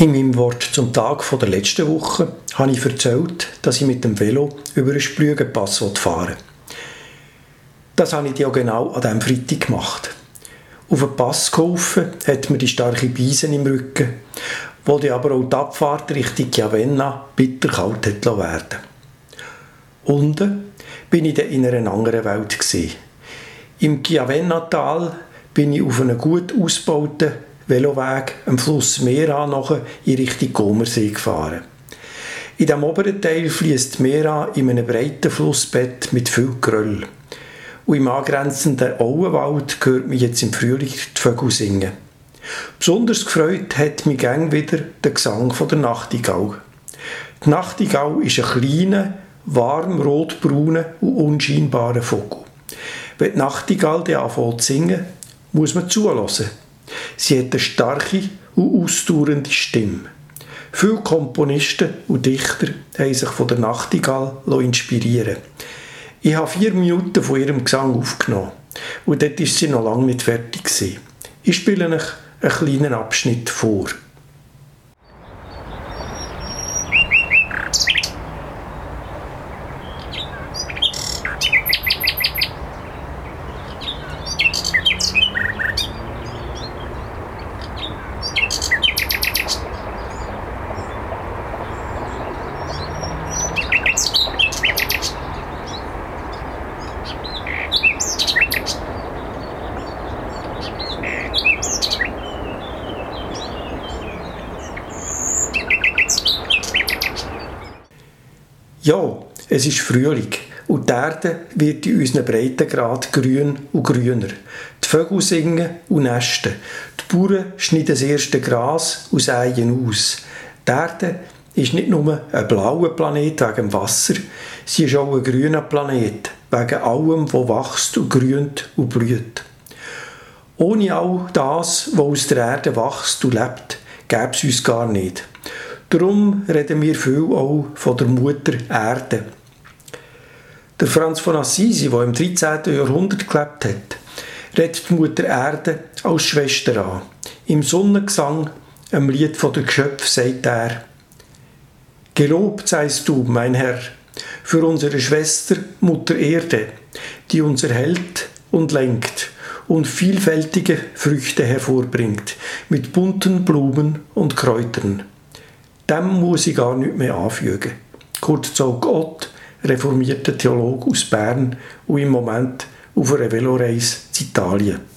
In meinem Wort zum Tag von der letzten Woche habe ich erzählt, dass ich mit dem Velo über einen Splügenpass fahren will. Das habe ich ja genau an diesem Freitag gemacht. Auf den Pass geholfen hat mir die starke Beise im Rücken, wo die aber auch die Abfahrt Richtung Chiavenna bitterkalt hat werden. Unten bin ich dann in einer anderen Welt gewesen. Im Chiavenna-Tal bin ich auf einem gut ausgebauten Veloweg am Fluss Mera nachher in Richtung Comersee gefahren. In diesem oberen Teil fließt Mera in einem breiten Flussbett mit viel Geröll. Und im angrenzenden Auenwald hört mich jetzt im Frühling die Vögel singen. Besonders gefreut hat mich gern wieder der Gesang von der Nachtigall. Die Nachtigall ist ein kleiner, warm rotbrauner und unscheinbarer Vogel. Wenn die Nachtigall dann anfängt zu singen, muss man zuhören. Sie hat eine starke und ausdauernde Stimme. Viele Komponisten und Dichter haben sich von der Nachtigall inspirieren lassen. Ich habe 4 Minuten von ihrem Gesang aufgenommen und dort war sie noch lange nicht fertig gewesen. Ich spiele euch einen kleinen Abschnitt vor. Ja, es ist Frühling und die Erde wird in unseren Breitengrad grün und grüner. Die Vögel singen und nesten. Die Bauern schneiden das erste Gras und säen aus. Die Erde ist nicht nur ein blauer Planet wegen dem Wasser, sie ist auch ein grüner Planet wegen allem, was wächst und grünt und blüht. Ohne all das, was aus der Erde wächst und lebt, gäbe es uns gar nicht. Darum reden wir viel auch von der Mutter Erde. Der Franz von Assisi, der im 13. Jahrhundert gelebt hat, redet die Mutter Erde als Schwester an. Im Sonnengesang, einem Lied von der Geschöpf, sagt er: Gelobt seist du, mein Herr, für unsere Schwester Mutter Erde, die uns erhält und lenkt und vielfältige Früchte hervorbringt, mit bunten Blumen und Kräutern. Dem muss ich gar nichts mehr anfügen. Kurt Zaugg-Ott, reformierter Theologe aus Bern und im Moment auf einer Veloreise in Italien.